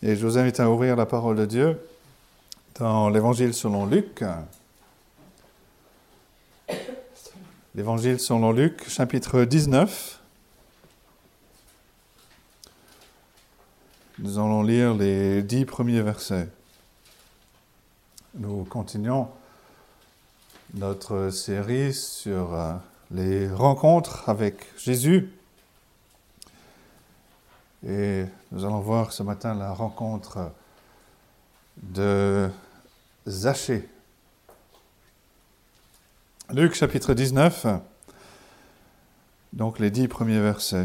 Et je vous invite à ouvrir la parole de Dieu dans l'Évangile selon Luc. L'Évangile selon Luc, chapitre 19. Nous allons lire les 10 premiers versets. Nous continuons notre série sur les rencontres avec Jésus. Et nous allons voir ce matin la rencontre de Zachée. Luc chapitre 19, donc les 10 premiers versets.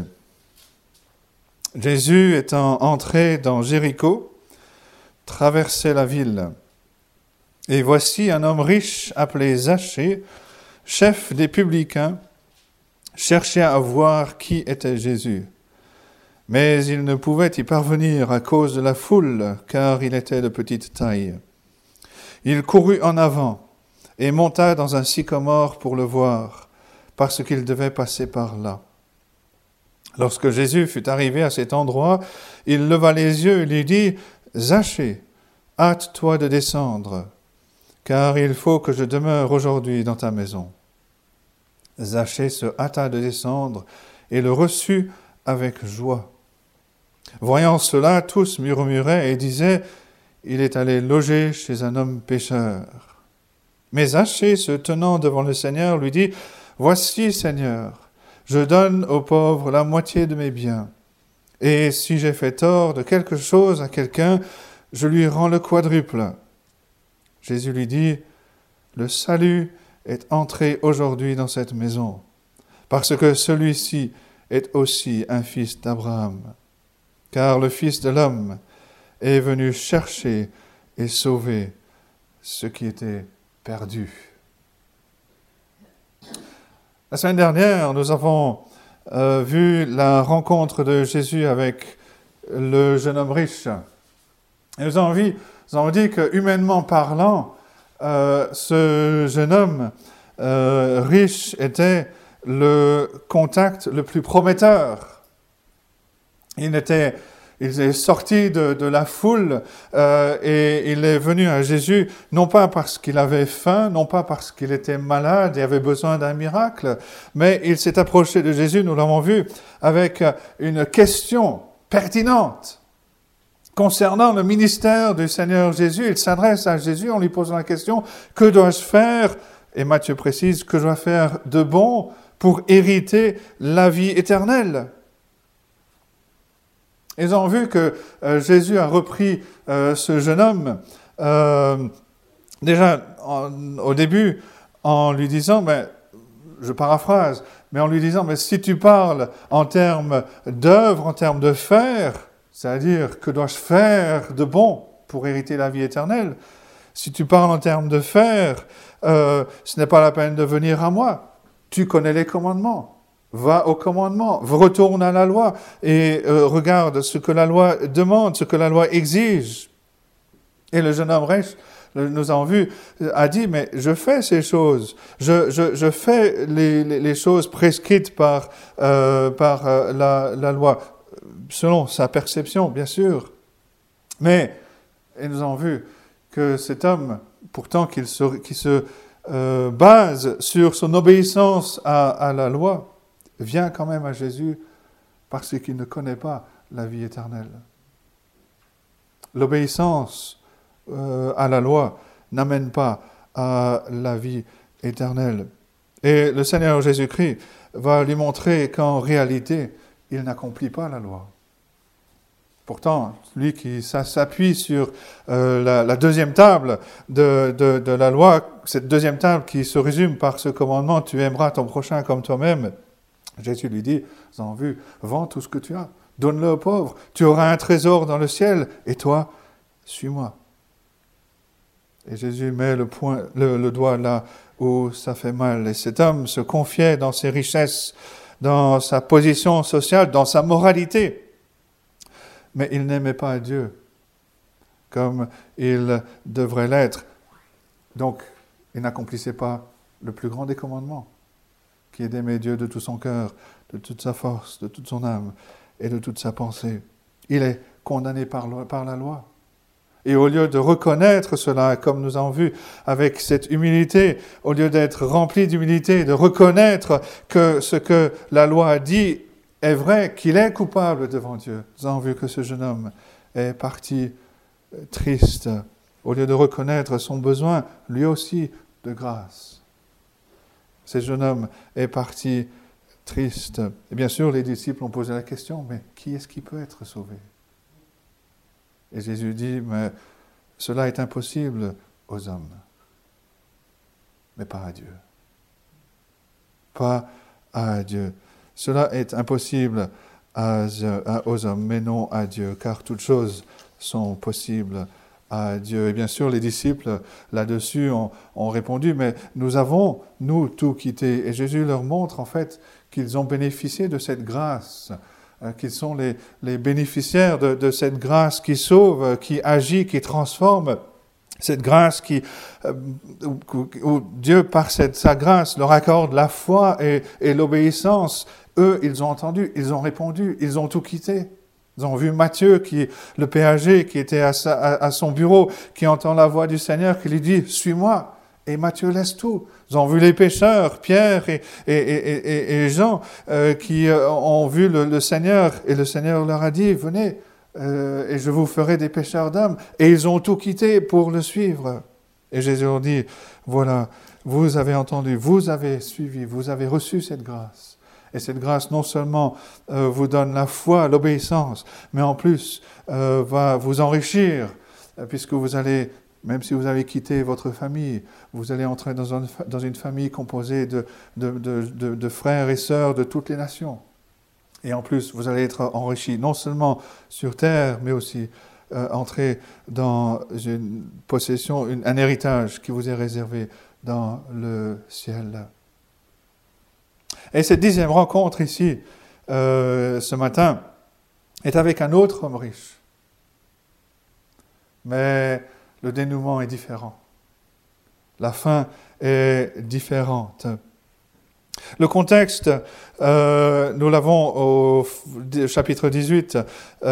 Jésus étant entré dans Jéricho, traversait la ville. Et voici un homme riche appelé Zachée, chef des publicains, cherchait à voir qui était Jésus. Mais il ne pouvait y parvenir à cause de la foule, car il était de petite taille. Il courut en avant et monta dans un sycomore pour le voir, parce qu'il devait passer par là. Lorsque Jésus fut arrivé à cet endroit, il leva les yeux et lui dit « Zachée, hâte-toi de descendre, car il faut que je demeure aujourd'hui dans ta maison. » Zachée se hâta de descendre et le reçut avec joie. Voyant cela, tous murmuraient et disaient « Il est allé loger chez un homme pécheur. » Mais Zachée, se tenant devant le Seigneur, lui dit « Voici, Seigneur, je donne aux pauvres la moitié de mes biens. Et si j'ai fait tort de quelque chose à quelqu'un, je lui rends le quadruple. » Jésus lui dit « Le salut est entré aujourd'hui dans cette maison, parce que celui-ci est aussi un fils d'Abraham. Car le Fils de l'homme est venu chercher et sauver ce qui était perdu. » La semaine dernière, nous avons vu la rencontre de Jésus avec le jeune homme riche. Et nous avons dit que, humainement parlant, ce jeune homme riche était le contact le plus prometteur. Il est sorti de la foule et il est venu à Jésus, non pas parce qu'il avait faim, non pas parce qu'il était malade et avait besoin d'un miracle, mais il s'est approché de Jésus, nous l'avons vu, avec une question pertinente concernant le ministère du Seigneur Jésus. Il s'adresse à Jésus en lui posant la question « Que dois-je faire ?» Et Matthieu précise « Que dois-je faire de bon pour hériter la vie éternelle ?» Ils ont vu que Jésus a repris ce jeune homme, déjà au début, en lui disant, je paraphrase, mais en lui disant, mais si tu parles en termes d'œuvre, en termes de faire, c'est-à-dire que dois-je faire de bon pour hériter la vie éternelle, si tu parles en termes de faire, ce n'est pas la peine de venir à moi, tu connais les commandements. Va au commandement, retourne à la loi et regarde ce que la loi demande, ce que la loi exige. Et le jeune homme riche, nous avons vu, a dit, mais je fais ces choses, je fais les choses prescrites par la loi, selon sa perception, bien sûr. Mais, et nous avons vu que cet homme, pourtant qui se base sur son obéissance à la loi, vient quand même à Jésus parce qu'il ne connaît pas la vie éternelle. L'obéissance à la loi n'amène pas à la vie éternelle. Et le Seigneur Jésus-Christ va lui montrer qu'en réalité, il n'accomplit pas la loi. Pourtant, lui qui s'appuie sur la deuxième table de la loi, cette deuxième table qui se résume par ce commandement « Tu aimeras ton prochain comme toi-même », Jésus lui dit, vous avez vu, vends tout ce que tu as, donne-le aux pauvres, tu auras un trésor dans le ciel, et toi, suis-moi. Et Jésus met le doigt là où ça fait mal. Et cet homme se confiait dans ses richesses, dans sa position sociale, dans sa moralité. Mais il n'aimait pas Dieu comme il devrait l'être. Donc, il n'accomplissait pas le plus grand des commandements, qui est d'aimer Dieu de tout son cœur, de toute sa force, de toute son âme et de toute sa pensée. Il est condamné par la loi. Et au lieu de reconnaître cela, comme nous avons vu, avec cette humilité, au lieu d'être rempli d'humilité, de reconnaître que ce que la loi a dit est vrai, qu'il est coupable devant Dieu, nous avons vu que ce jeune homme est parti triste, au lieu de reconnaître son besoin, lui aussi, de grâce. Ce jeune homme est parti triste. Et bien sûr, les disciples ont posé la question, mais qui est-ce qui peut être sauvé? Et Jésus dit, mais cela est impossible aux hommes, mais pas à Dieu. Pas à Dieu. Cela est impossible aux hommes, mais non à Dieu, car toutes choses sont possibles à Dieu. Et bien sûr, les disciples, là-dessus, ont répondu, mais nous avons, nous, tout quitté. Et Jésus leur montre, en fait, qu'ils ont bénéficié de cette grâce, qu'ils sont les bénéficiaires de cette grâce qui sauve, qui agit, qui transforme. Cette grâce où Dieu, par sa grâce, leur accorde la foi et l'obéissance. Eux, ils ont entendu, ils ont répondu, ils ont tout quitté. Ils ont vu Matthieu, le péager, qui était à son bureau, qui entend la voix du Seigneur, qui lui dit « Suis-moi ». Et Matthieu laisse tout. Ils ont vu les pécheurs, Pierre et Jean, qui ont vu le Seigneur. Et le Seigneur leur a dit « Venez, et je vous ferai des pécheurs d'hommes ». Et ils ont tout quitté pour le suivre. Et Jésus leur dit « Voilà, vous avez entendu, vous avez suivi, vous avez reçu cette grâce. Et cette grâce non seulement vous donne la foi, l'obéissance, mais en plus va vous enrichir, puisque vous allez, même si vous avez quitté votre famille, vous allez entrer dans une famille composée de frères et sœurs de toutes les nations. Et en plus, vous allez être enrichis, non seulement sur terre, mais aussi entrer dans une possession, un héritage qui vous est réservé dans le ciel. Et cette 10e rencontre ici, ce matin, est avec un autre homme riche. Mais le dénouement est différent. La fin est différente. Le contexte, nous l'avons au chapitre 18,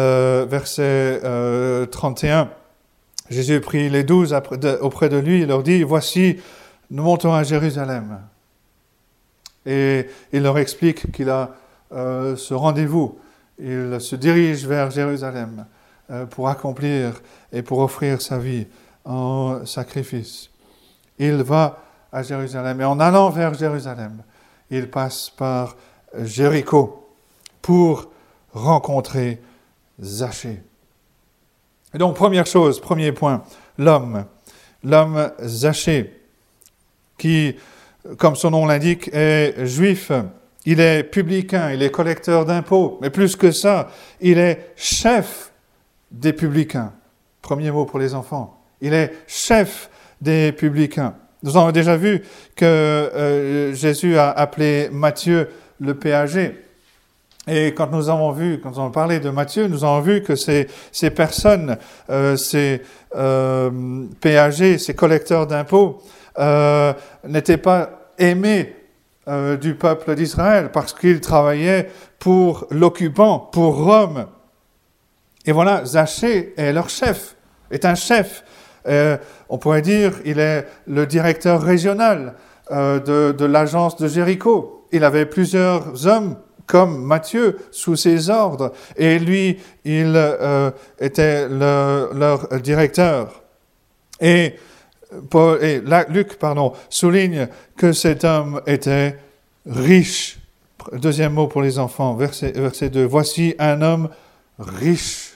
verset 31. Jésus prit les 12 auprès de lui et leur dit « Voici, nous montons à Jérusalem. » Et il leur explique qu'il a ce rendez-vous. Il se dirige vers Jérusalem pour accomplir et pour offrir sa vie en sacrifice. Il va à Jérusalem. Et en allant vers Jérusalem, il passe par Jéricho pour rencontrer Zachée. Et donc, première chose, premier point, l'homme Zachée, qui, comme son nom l'indique, est juif. Il est publicain, il est collecteur d'impôts, mais plus que ça, il est chef des publicains. Premier mot pour les enfants. Il est chef des publicains. Nous avons déjà vu que Jésus a appelé Matthieu le péager. Et quand nous avons parlé de Matthieu, nous avons vu que ces personnes, ces péagers, ces collecteurs d'impôts, n'étaient pas aimés du peuple d'Israël parce qu'ils travaillaient pour l'occupant, pour Rome. Et voilà, Zachée est leur chef, est un chef. On pourrait dire il est le directeur régional de l'agence de Jéricho. Il avait plusieurs hommes comme Matthieu sous ses ordres et lui, il était leur directeur. Et Luc souligne que cet homme était riche. Deuxième mot pour les enfants, verset 2. Voici un homme riche.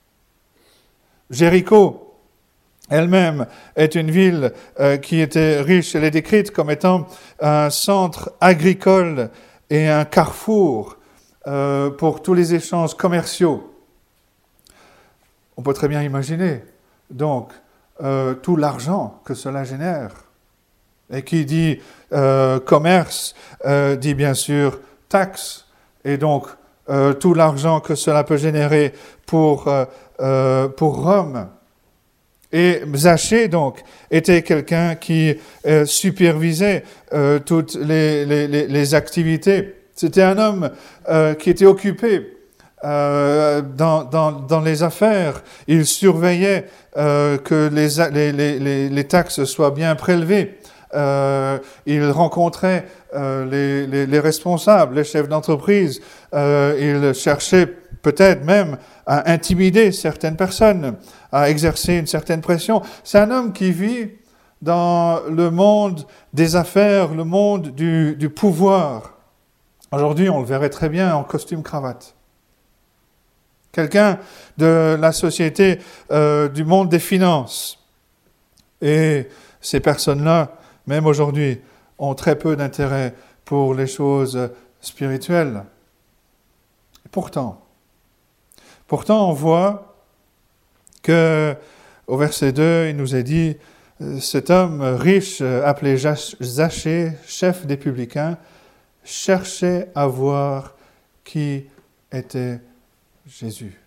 Jéricho elle-même est une ville qui était riche. Elle est décrite comme étant un centre agricole et un carrefour pour tous les échanges commerciaux. On peut très bien imaginer, donc, tout l'argent que cela génère. Et qui dit commerce, dit bien sûr taxe, et donc tout l'argent que cela peut générer pour Rome. Et Zachée, donc, était quelqu'un qui supervisait toutes les activités. C'était un homme qui était occupé dans les affaires. Il surveillait que les taxes soient bien prélevées. Il rencontrait les responsables, les chefs d'entreprise. Il cherchait peut-être même à intimider certaines personnes, à exercer une certaine pression. C'est un homme qui vit dans le monde des affaires, le monde du pouvoir. Aujourd'hui, on le verrait très bien en costume-cravate. Quelqu'un de la société, du monde des finances. Et ces personnes-là, même aujourd'hui, ont très peu d'intérêt pour les choses spirituelles. Et pourtant, on voit que au verset 2, il nous est dit, cet homme riche, appelé Zachée, chef des publicains, cherchait à voir qui était Jésus.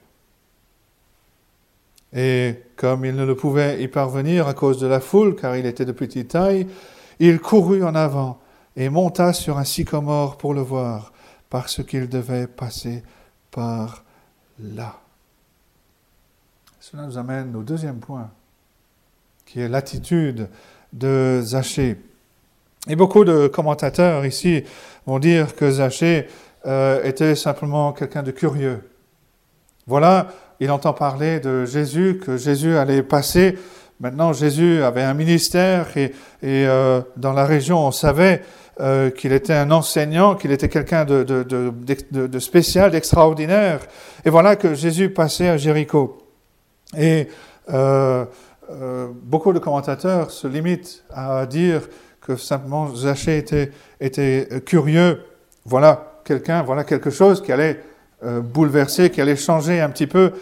Et comme il ne le pouvait y parvenir à cause de la foule, car il était de petite taille, il courut en avant et monta sur un sycomore pour le voir, parce qu'il devait passer par là. Cela nous amène au deuxième point, qui est l'attitude de Zachée. Et beaucoup de commentateurs ici vont dire que Zachée était simplement quelqu'un de curieux. Voilà, il entend parler de Jésus, que Jésus allait passer. Maintenant, Jésus avait un ministère et dans la région, on savait qu'il était un enseignant, qu'il était quelqu'un de spécial, d'extraordinaire. Et voilà que Jésus passait à Jéricho. Et beaucoup de commentateurs se limitent à dire que simplement Zachée était curieux. Voilà quelque chose qui allait bouleverser, qui allait changer un petit peu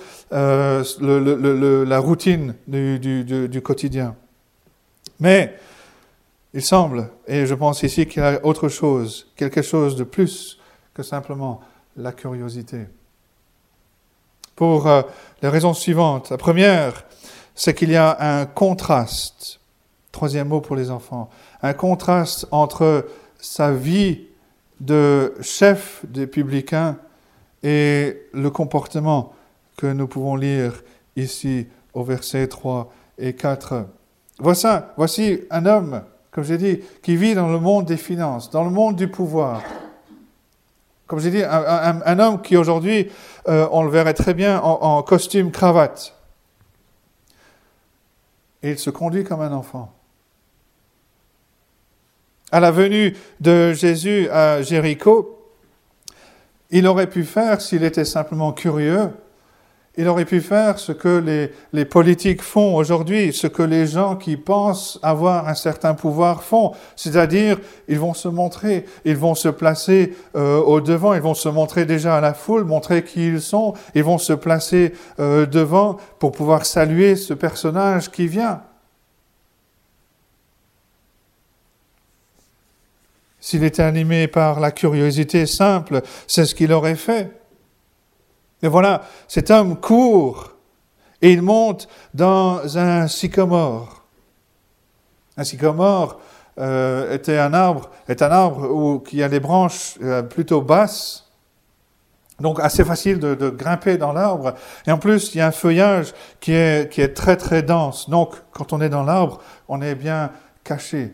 la routine du quotidien. Mais il semble, et je pense ici qu'il y a autre chose, quelque chose de plus que simplement la curiosité. Pour les raisons suivantes. La première, c'est qu'il y a un contraste. Troisième mot pour les enfants. Un contraste entre sa vie de chef des publicains et le comportement que nous pouvons lire ici au verset 3 et 4. Voici un homme, comme j'ai dit, qui vit dans le monde des finances, dans le monde du pouvoir. Comme j'ai dit, un homme qui aujourd'hui, on le verrait très bien en costume cravate. Et il se conduit comme un enfant. À la venue de Jésus à Jéricho, il aurait pu faire, s'il était simplement curieux, il aurait pu faire ce que les politiques font aujourd'hui, ce que les gens qui pensent avoir un certain pouvoir font. C'est-à-dire, ils vont se montrer, ils vont se placer au devant, ils vont se montrer déjà à la foule, montrer qui ils sont, ils vont se placer devant pour pouvoir saluer ce personnage qui vient. S'il était animé par la curiosité simple, c'est ce qu'il aurait fait. Et voilà, cet homme court et il monte dans un sycomore. Un sycomore est un arbre qui a des branches plutôt basses, donc assez facile de grimper dans l'arbre. Et en plus, il y a un feuillage qui est très très dense. Donc, quand on est dans l'arbre, on est bien caché.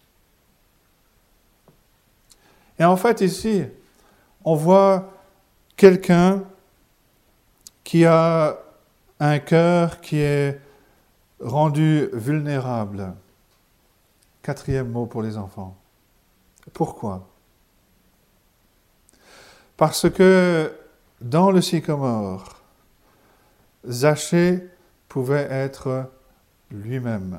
Et en fait, ici, on voit quelqu'un qui a un cœur qui est rendu vulnérable. Quatrième mot pour les enfants. Pourquoi ? Parce que dans le sycomore, Zachée pouvait être lui-même.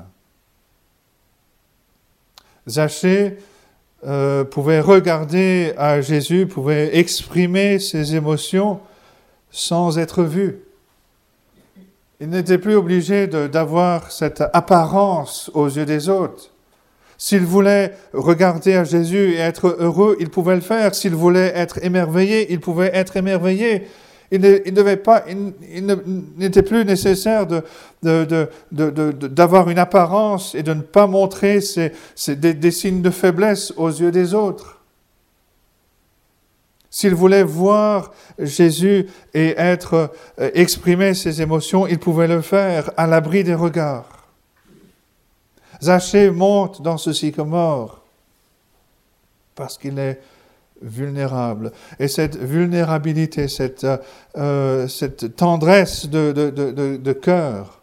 Zachée pouvait regarder à Jésus, pouvait exprimer ses émotions sans être vu. Il n'était plus obligé d'avoir cette apparence aux yeux des autres. S'il voulait regarder à Jésus et être heureux, il pouvait le faire. S'il voulait être émerveillé, il pouvait être émerveillé. Il n'était plus nécessaire d'avoir une apparence et de ne pas montrer des signes de faiblesse aux yeux des autres. S'il voulait voir Jésus et exprimer ses émotions, il pouvait le faire à l'abri des regards. Zachée monte dans ce sycomore parce qu'il est vulnérable. Et cette vulnérabilité, cette tendresse de cœur,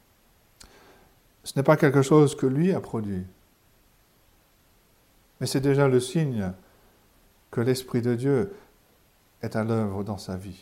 ce n'est pas quelque chose que lui a produit. Mais c'est déjà le signe que l'Esprit de Dieu est à l'œuvre dans sa vie.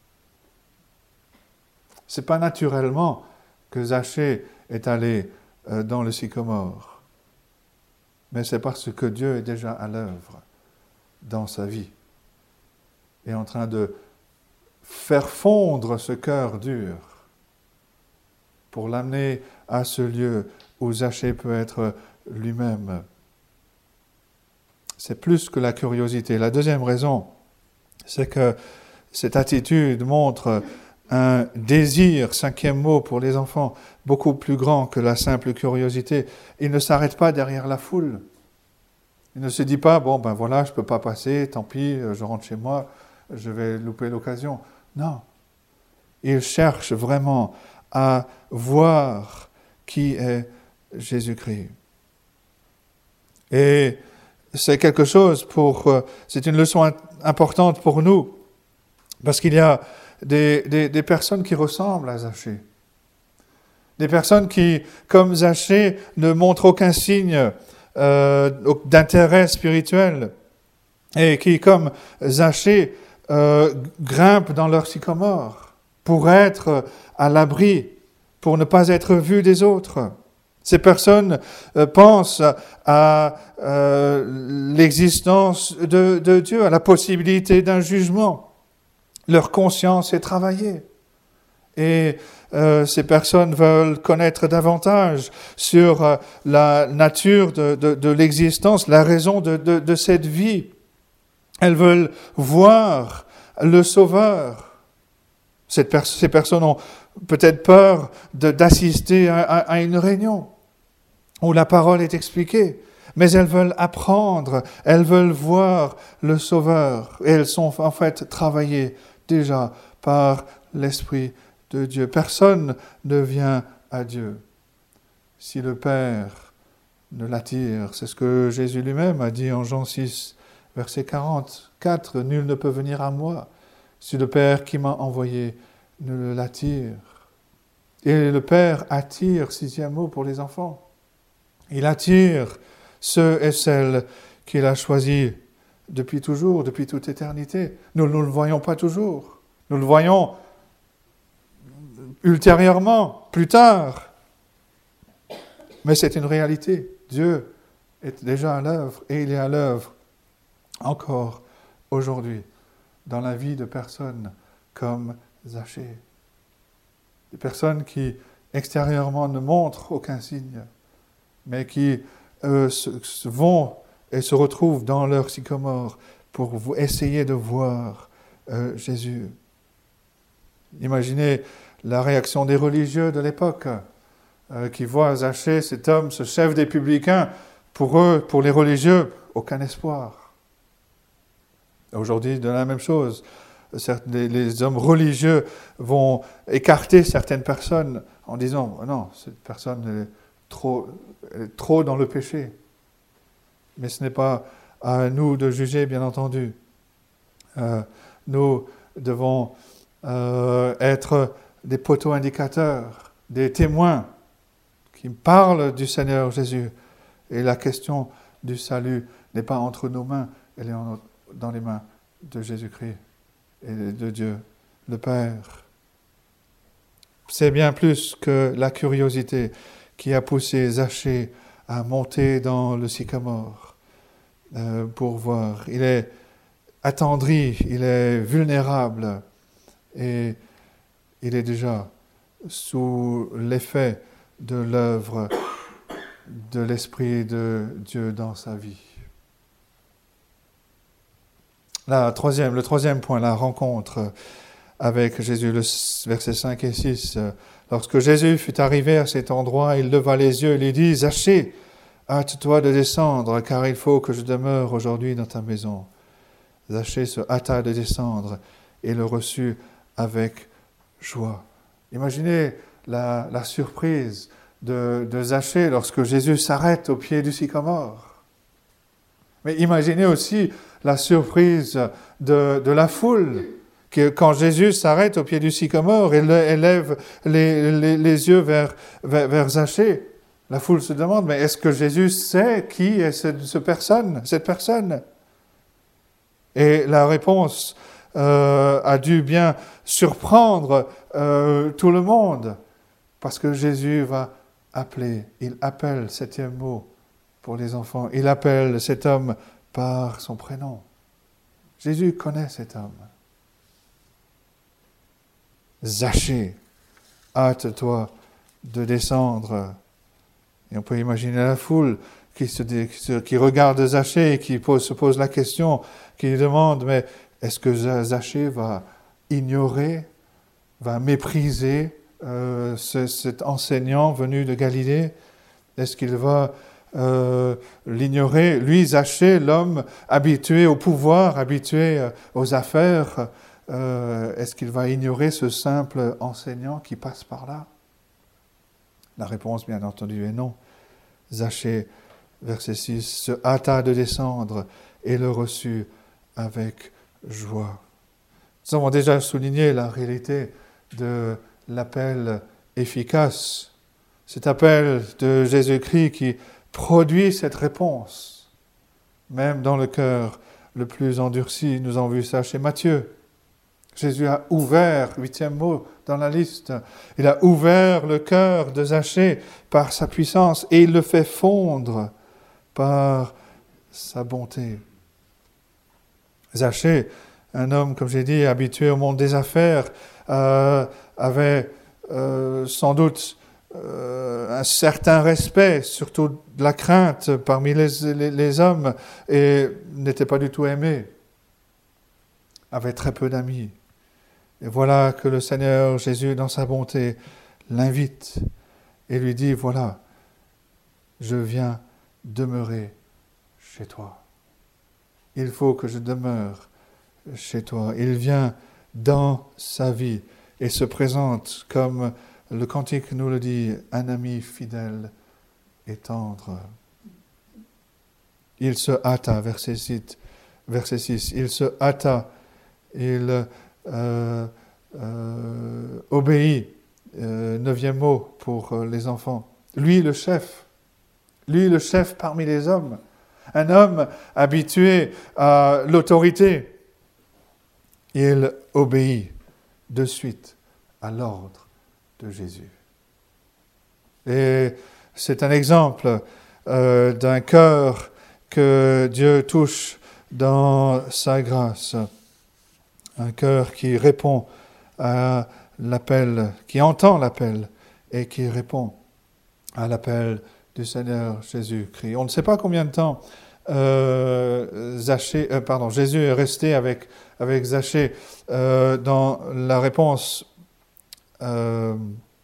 Ce n'est pas naturellement que Zachée est allé dans le sycomore, mais c'est parce que Dieu est déjà à l'œuvre dans sa vie et en train de faire fondre ce cœur dur pour l'amener à ce lieu où Zachée peut être lui-même. C'est plus que la curiosité. La deuxième raison, c'est que cette attitude montre un désir, cinquième mot pour les enfants, beaucoup plus grand que la simple curiosité. Il ne s'arrête pas derrière la foule. Il ne se dit pas, bon ben voilà, je ne peux pas passer, tant pis, je rentre chez moi, je vais louper l'occasion. Non. Il cherche vraiment à voir qui est Jésus-Christ. Et c'est quelque chose c'est une leçon importante pour nous, parce qu'il y a des personnes qui ressemblent à Zachée. Des personnes qui, comme Zachée, ne montrent aucun signe d'intérêt spirituel et qui, comme Zachée, grimpent dans leur sycomore pour être à l'abri, pour ne pas être vus des autres. Ces personnes pensent à l'existence de Dieu, à la possibilité d'un jugement. Leur conscience est travaillée. Et ces personnes veulent connaître davantage sur la nature de l'existence, la raison de cette vie. Elles veulent voir le Sauveur. Ces personnes ont peut-être peur d'assister à une réunion où la parole est expliquée, mais elles veulent apprendre, elles veulent voir le Sauveur, et elles sont en fait travaillées déjà par l'Esprit de Dieu. Personne ne vient à Dieu si le Père ne l'attire. C'est ce que Jésus lui-même a dit en Jean 6, verset 44. « Nul ne peut venir à moi si le Père qui m'a envoyé ne l'attire. » Et le Père attire, sixième mot pour les enfants. Il attire ceux et celles qu'il a choisis depuis toujours, depuis toute éternité. Nous ne le voyons pas toujours. Nous le voyons ultérieurement, plus tard. Mais c'est une réalité. Dieu est déjà à l'œuvre et il est à l'œuvre encore aujourd'hui dans la vie de personnes comme Zachée. Des personnes qui extérieurement ne montrent aucun signe, mais qui vont et se retrouvent dans leur sycomore pour essayer de voir Jésus. Imaginez la réaction des religieux de l'époque qui voient Zachée, cet homme, ce chef des publicains. Pour eux, pour les religieux, aucun espoir. Aujourd'hui, de la même chose. Les hommes religieux vont écarter certaines personnes en disant « Non, cette personne est trop dans le péché. » Mais ce n'est pas à nous de juger, bien entendu. Nous devons être des poteaux indicateurs, des témoins qui parlent du Seigneur Jésus. Et la question du salut n'est pas entre nos mains, elle est dans les mains de Jésus-Christ et de Dieu, le Père. C'est bien plus que la curiosité qui a poussé Zachée à monter dans le sycomore pour voir. Il est attendri, il est vulnérable et il est déjà sous l'effet de l'œuvre de l'Esprit de Dieu dans sa vie. Le troisième point, la rencontre avec Jésus, le versets 5 et 6. Lorsque Jésus fut arrivé à cet endroit, il leva les yeux et lui dit « Zachée, hâte-toi de descendre, car il faut que je demeure aujourd'hui dans ta maison. » Zachée se hâta de descendre et le reçut avec joie. Imaginez la surprise de Zachée lorsque Jésus s'arrête au pied du sycomore. Mais imaginez aussi la surprise de la foule, que quand Jésus s'arrête au pied du sycomore et lève les yeux vers Zachée. La foule se demande, mais est-ce que Jésus sait qui est cette personne? Et la réponse a dû bien surprendre tout le monde, parce que Jésus va appeler, il appelle, 7e mot pour les enfants, il appelle cet homme par son prénom. Jésus connaît cet homme. Zachée, hâte-toi de descendre. Et on peut imaginer la foule qui regarde Zachée et qui se pose la question, qui lui demande, mais est-ce que Zachée va ignorer, va mépriser cet enseignant venu de Galilée? Est-ce qu'il va l'ignorer? Lui, Zachée, l'homme habitué au pouvoir, habitué aux affaires, est-ce qu'il va ignorer ce simple enseignant qui passe par là? La réponse, bien entendu, est non. Zachée, verset 6, se hâta de descendre et le reçut avec joie. Nous avons déjà souligné la réalité de l'appel efficace, cet appel de Jésus-Christ qui produit cette réponse, même dans le cœur le plus endurci. Nous avons vu ça chez Matthieu. Jésus a ouvert, 8e mot dans la liste, il a ouvert le cœur de Zachée par sa puissance et il le fait fondre par sa bonté. Zachée, un homme, comme j'ai dit, habitué au monde des affaires, avait sans doute un certain respect, surtout de la crainte parmi les hommes, et n'était pas du tout aimé, avait très peu d'amis. Et voilà que le Seigneur Jésus, dans sa bonté, l'invite et lui dit, voilà, je viens demeurer chez toi. Il faut que je demeure chez toi. Il vient dans sa vie et se présente, comme le cantique nous le dit, un ami fidèle et tendre. Il se hâta, verset 6, il se hâta, il obéit, 9e mot pour les enfants. Lui le chef parmi les hommes, un homme habitué à l'autorité, il obéit de suite à l'ordre de Jésus. Et c'est un exemple d'un cœur que Dieu touche dans sa grâce. Un cœur qui répond à l'appel, qui entend l'appel et qui répond à l'appel du Seigneur Jésus-Christ. On ne sait pas combien de temps Jésus est resté avec Zachée. Dans la réponse de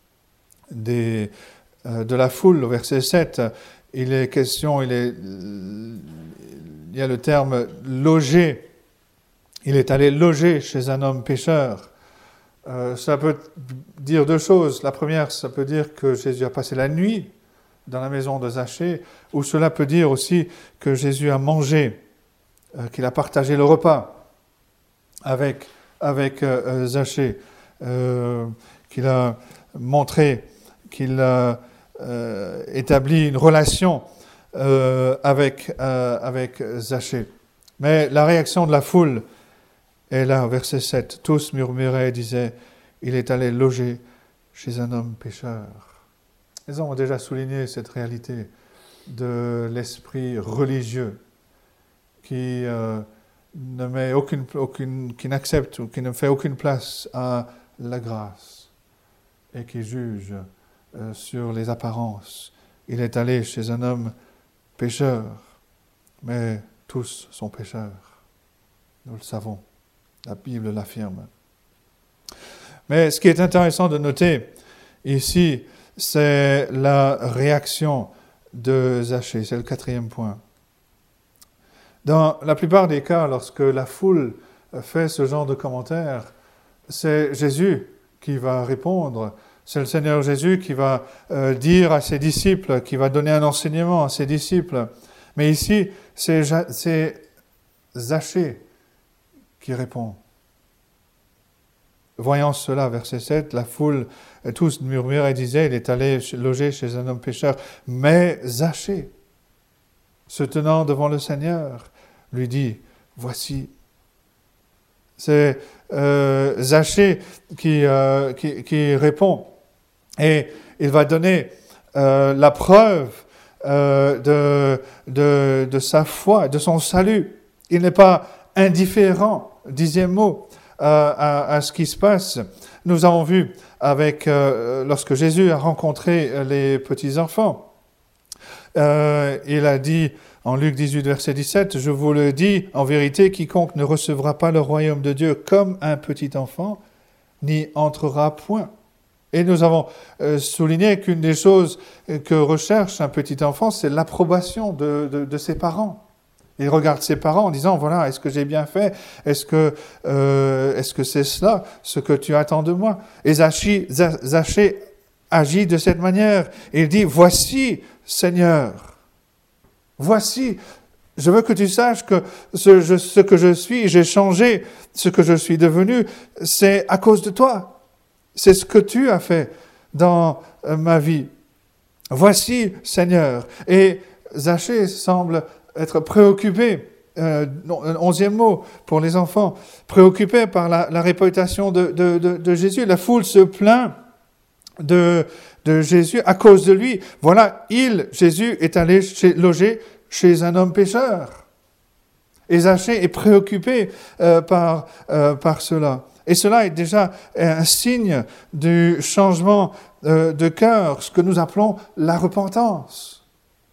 la foule, au verset 7, il est question, il y a le terme « loger ». Il est allé loger chez un homme pécheur. Ça peut dire deux choses. La première, ça peut dire que Jésus a passé la nuit dans la maison de Zachée, ou cela peut dire aussi que Jésus a mangé, qu'il a partagé le repas avec Zachée, qu'il a montré, qu'il a établi une relation avec Zachée. Mais la réaction de la foule est là, verset 7. Tous murmuraient et disaient, il est allé loger chez un homme pécheur. Ils ont déjà souligné cette réalité de l'esprit religieux qui qui n'accepte ou qui ne fait aucune place à la grâce et qui juge sur les apparences. Il est allé chez un homme pécheur, mais tous sont pécheurs. Nous le savons, la Bible l'affirme. Mais ce qui est intéressant de noter ici, c'est la réaction de Zachée. C'est le 4e point. Dans la plupart des cas, lorsque la foule fait ce genre de commentaires, c'est Jésus qui va répondre. C'est le Seigneur Jésus qui va dire à ses disciples, qui va donner un enseignement à ses disciples. Mais ici, c'est Zachée qui répond. Voyant cela, verset 7, la foule, tous murmuraient et disaient, il est allé loger chez un homme pécheur. Mais Zachée, se tenant devant le Seigneur, lui dit, voici. C'est Zachée qui répond. Et il va donner la preuve de sa foi, de son salut. Il n'est pas indifférent, dixième mot, à ce qui se passe. Nous avons vu lorsque Jésus a rencontré les petits-enfants, il a dit en Luc 18, verset 17, « Je vous le dis, en vérité, quiconque ne recevra pas le royaume de Dieu comme un petit enfant, n'y entrera point. » Et nous avons souligné qu'une des choses que recherche un petit enfant, c'est l'approbation de ses parents. Il regarde ses parents en disant, voilà, est-ce que j'ai bien fait? Est-ce que c'est cela, ce que tu attends de moi? Et Zachée agit de cette manière. Il dit, voici, Seigneur, voici, je veux que tu saches que ce que je suis, j'ai changé, ce que je suis devenu, c'est à cause de toi. C'est ce que tu as fait dans ma vie. Voici, Seigneur. Et Zachée semble être préoccupé, 11e mot pour les enfants, préoccupé par la réputation de Jésus. La foule se plaint de Jésus à cause de lui. Voilà, Jésus est allé loger chez un homme pécheur. Et Zachée est préoccupé par cela. Et cela est déjà un signe du changement de cœur, ce que nous appelons la repentance.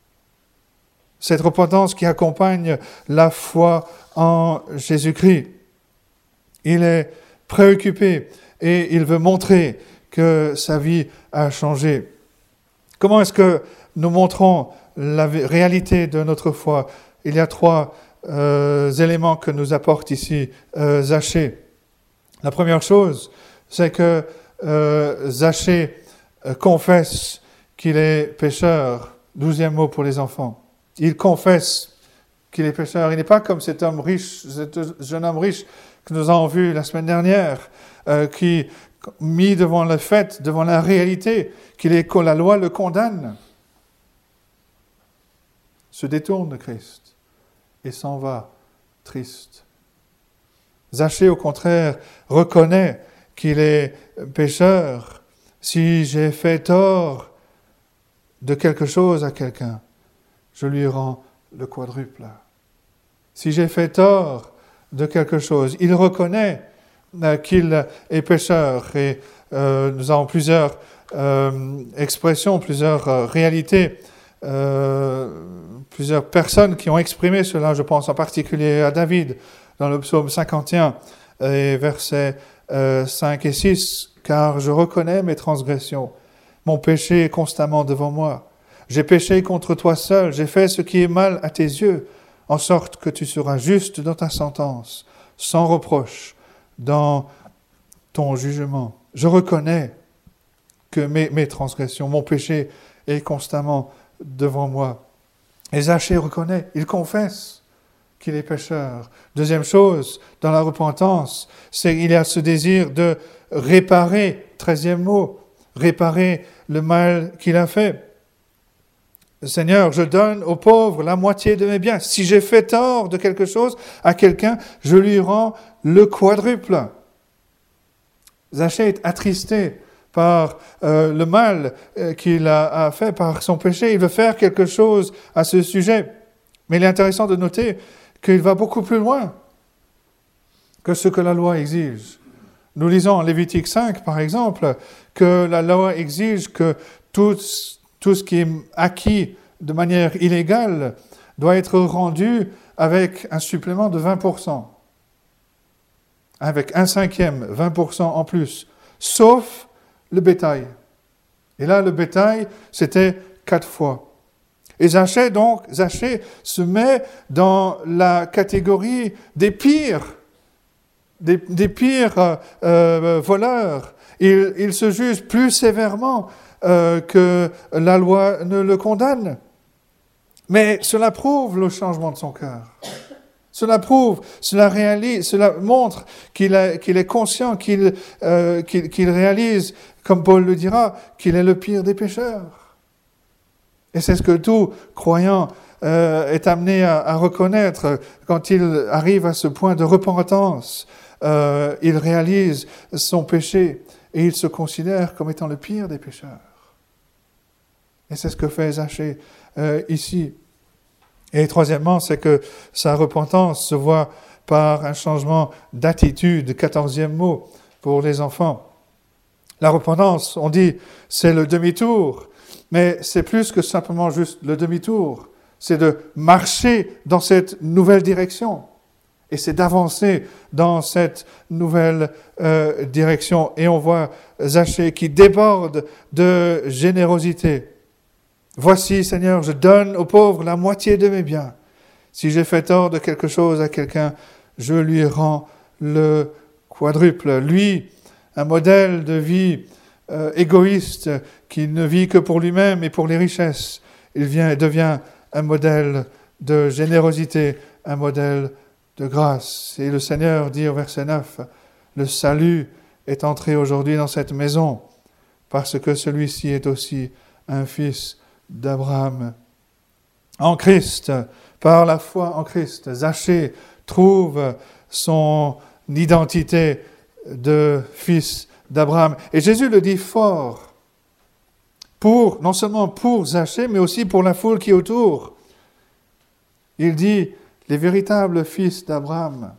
Cette repentance qui accompagne la foi en Jésus-Christ. Il est préoccupé et il veut montrer que sa vie a changé. Comment est-ce que nous montrons la réalité de notre foi? Il y a 3 éléments que nous apporte ici Zachée. La première chose, c'est que Zachée confesse qu'il est pécheur. 12e mot pour les enfants. Il confesse qu'il est pécheur. Il n'est pas comme cet homme riche, cet jeune homme riche que nous avons vu la semaine dernière, qui, mis devant le fait, devant la réalité, que la loi le condamne, se détourne de Christ et s'en va triste. Zachée, au contraire, reconnaît qu'il est pécheur. Si j'ai fait tort de quelque chose à quelqu'un, je lui rends le quadruple. Si j'ai fait tort de quelque chose, il reconnaît qu'il est pécheur. Et nous avons plusieurs expressions, plusieurs réalités, plusieurs personnes qui ont exprimé cela. Je pense en particulier à David, dans le psaume 51, et versets 5 et 6, « Car je reconnais mes transgressions, mon péché est constamment devant moi. J'ai péché contre toi seul, j'ai fait ce qui est mal à tes yeux, en sorte que tu seras juste dans ta sentence, sans reproche dans ton jugement. Je reconnais que mes transgressions, mon péché est constamment devant moi. » Et Zachée reconnaît, il confesse qu'il est pécheur. Deuxième chose, dans la repentance, c'est qu'il y a ce désir de réparer, 13e mot, réparer le mal qu'il a fait. Seigneur, je donne aux pauvres la moitié de mes biens. Si j'ai fait tort de quelque chose à quelqu'un, je lui rends le quadruple. Zachée est attristé par le mal qu'il a fait, par son péché. Il veut faire quelque chose à ce sujet. Mais il est intéressant de noter qu'il va beaucoup plus loin que ce que la loi exige. Nous lisons en Lévitique 5, par exemple, que la loi exige que tout ce qui est acquis de manière illégale doit être rendu avec un supplément de 20%. Avec 1/5, 20% en plus, sauf le bétail. Et là, le bétail, c'était 4 fois. Et Zachée se met dans la catégorie des pires, des pires voleurs. Il se juge plus sévèrement que la loi ne le condamne. Mais cela prouve le changement de son cœur. Cela montre qu'il est conscient, qu'il réalise, comme Paul le dira, qu'il est le pire des pécheurs. Et c'est ce que tout croyant est amené à reconnaître quand il arrive à ce point de repentance. Il réalise son péché et il se considère comme étant le pire des pécheurs. Et c'est ce que fait Zachée ici. Et troisièmement, c'est que sa repentance se voit par un changement d'attitude, 14e mot pour les enfants. La repentance, on dit, c'est le demi-tour, mais c'est plus que simplement juste le demi-tour. C'est de marcher dans cette nouvelle direction. Et c'est d'avancer dans cette nouvelle direction. Et on voit Zachée qui déborde de générosité. Voici, Seigneur, je donne aux pauvres la moitié de mes biens. Si j'ai fait tort de quelque chose à quelqu'un, je lui rends le quadruple. Lui, un modèle de vie égoïste qui ne vit que pour lui-même et pour les richesses. Il devient un modèle de générosité, un modèle de grâce. Et le Seigneur dit au verset 9, « Le salut est entré aujourd'hui dans cette maison, parce que celui-ci est aussi un fils d'Abraham. » En Christ, par la foi en Christ, Zachée trouve son identité de fils d'Abraham. Et Jésus le dit fort, non seulement pour Zachée, mais aussi pour la foule qui est autour. Il dit, les véritables fils d'Abraham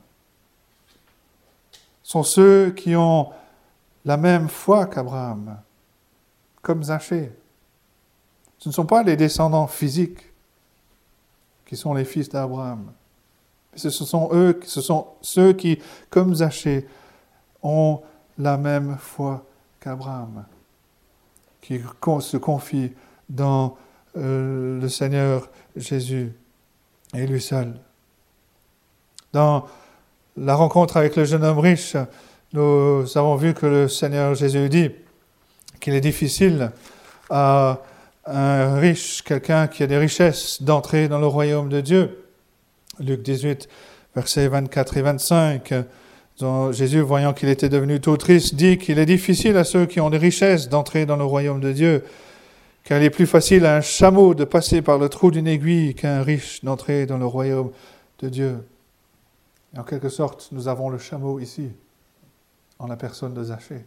sont ceux qui ont la même foi qu'Abraham, comme Zachée. Ce ne sont pas les descendants physiques qui sont les fils d'Abraham. Ce sont ceux qui, comme Zachée, ont la même foi qu'Abraham, qui se confient dans le Seigneur Jésus et lui seul. Dans la rencontre avec le jeune homme riche, nous avons vu que le Seigneur Jésus dit qu'il est difficile à un riche, quelqu'un qui a des richesses, d'entrer dans le royaume de Dieu. Luc 18, versets 24 et 25, dont Jésus, voyant qu'il était devenu tout triste, dit qu'il est difficile à ceux qui ont des richesses d'entrer dans le royaume de Dieu, car il est plus facile à un chameau de passer par le trou d'une aiguille qu'à un riche d'entrer dans le royaume de Dieu. Et en quelque sorte, nous avons le chameau ici, en la personne de Zachée.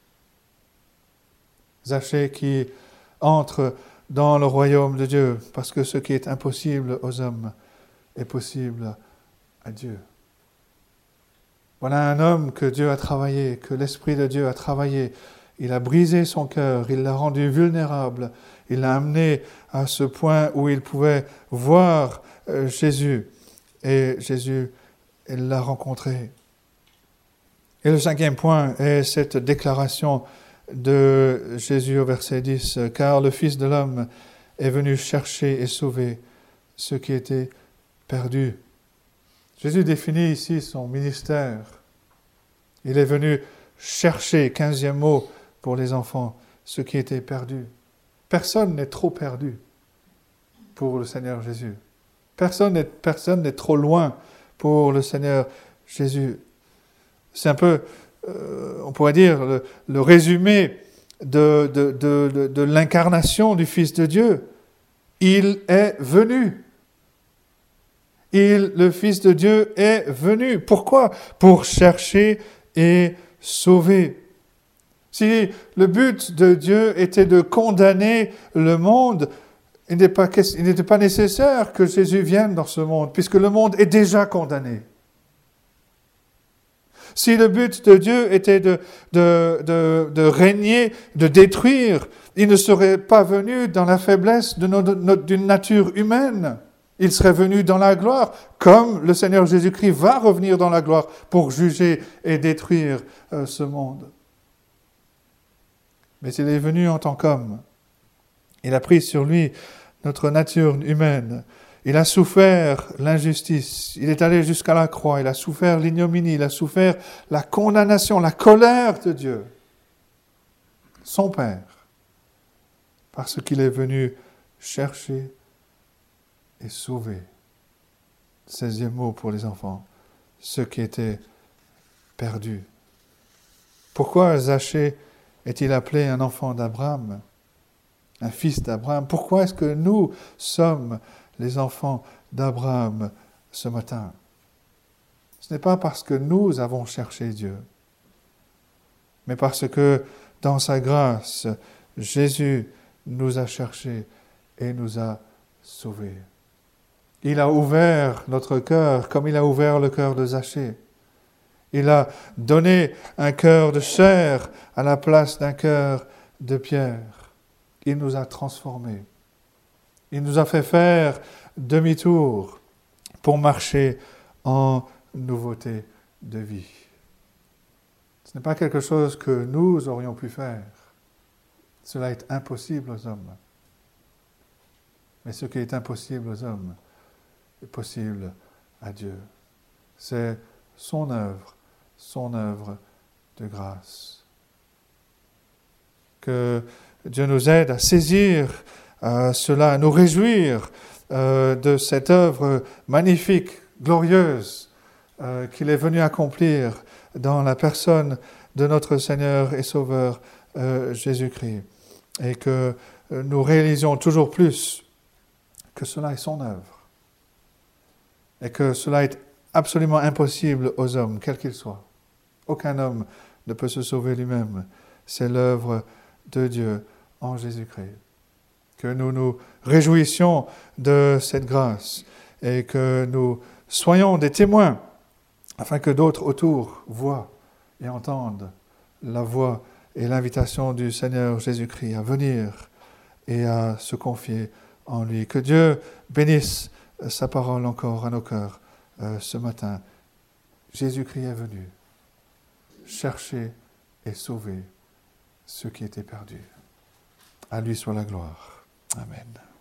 Zachée qui entre dans le royaume de Dieu, parce que ce qui est impossible aux hommes est possible à Dieu. Voilà un homme que Dieu a travaillé, que l'Esprit de Dieu a travaillé. Il a brisé son cœur, il l'a rendu vulnérable, il l'a amené à ce point où il pouvait voir Jésus. Et Jésus, il l'a rencontré. Et le 5e point est cette déclaration de Jésus au verset 10, « Car le Fils de l'homme est venu chercher et sauver ceux qui étaient perdus. » Jésus définit ici son ministère. Il est venu chercher, 15e mot pour les enfants, ceux qui étaient perdus. Personne n'est trop perdu pour le Seigneur Jésus. Personne n'est trop loin pour le Seigneur Jésus. C'est un peu, on pourrait dire, le résumé de l'incarnation du Fils de Dieu. Il est venu. Le Fils de Dieu est venu. Pourquoi ? Pour chercher et sauver. Si le but de Dieu était de condamner le monde, il n'était pas nécessaire que Jésus vienne dans ce monde, puisque le monde est déjà condamné. Si le but de Dieu était de régner, de détruire, il ne serait pas venu dans la faiblesse d'une nature humaine. Il serait venu dans la gloire, comme le Seigneur Jésus-Christ va revenir dans la gloire pour juger et détruire ce monde. Mais il est venu en tant qu'homme. Il a pris sur lui notre nature humaine. Il a souffert l'injustice, il est allé jusqu'à la croix, il a souffert l'ignominie, il a souffert la condamnation, la colère de Dieu, son Père, parce qu'il est venu chercher et sauver. 16e mot pour les enfants, ceux qui étaient perdus. Pourquoi Zachée est-il appelé un enfant d'Abraham, un fils d'Abraham? Pourquoi est-ce que nous sommes les enfants d'Abraham ce matin? Ce n'est pas parce que nous avons cherché Dieu, mais parce que dans sa grâce, Jésus nous a cherchés et nous a sauvés. Il a ouvert notre cœur comme il a ouvert le cœur de Zachée. Il a donné un cœur de chair à la place d'un cœur de pierre. Il nous a transformés. Il nous a fait faire demi-tour pour marcher en nouveauté de vie. Ce n'est pas quelque chose que nous aurions pu faire. Cela est impossible aux hommes. Mais ce qui est impossible aux hommes est possible à Dieu. C'est son œuvre de grâce. Que Dieu nous aide à saisir cela, à nous réjouir de cette œuvre magnifique, glorieuse, qu'il est venu accomplir dans la personne de notre Seigneur et Sauveur Jésus-Christ. Et que nous réalisions toujours plus que cela est son œuvre. Et que cela est absolument impossible aux hommes, quels qu'ils soient. Aucun homme ne peut se sauver lui-même. C'est l'œuvre de Dieu en Jésus-Christ. Que nous nous réjouissions de cette grâce et que nous soyons des témoins afin que d'autres autour voient et entendent la voix et l'invitation du Seigneur Jésus-Christ à venir et à se confier en lui. Que Dieu bénisse sa parole encore à nos cœurs ce matin. Jésus-Christ est venu chercher et sauver ceux qui étaient perdus. À lui soit la gloire. Amen.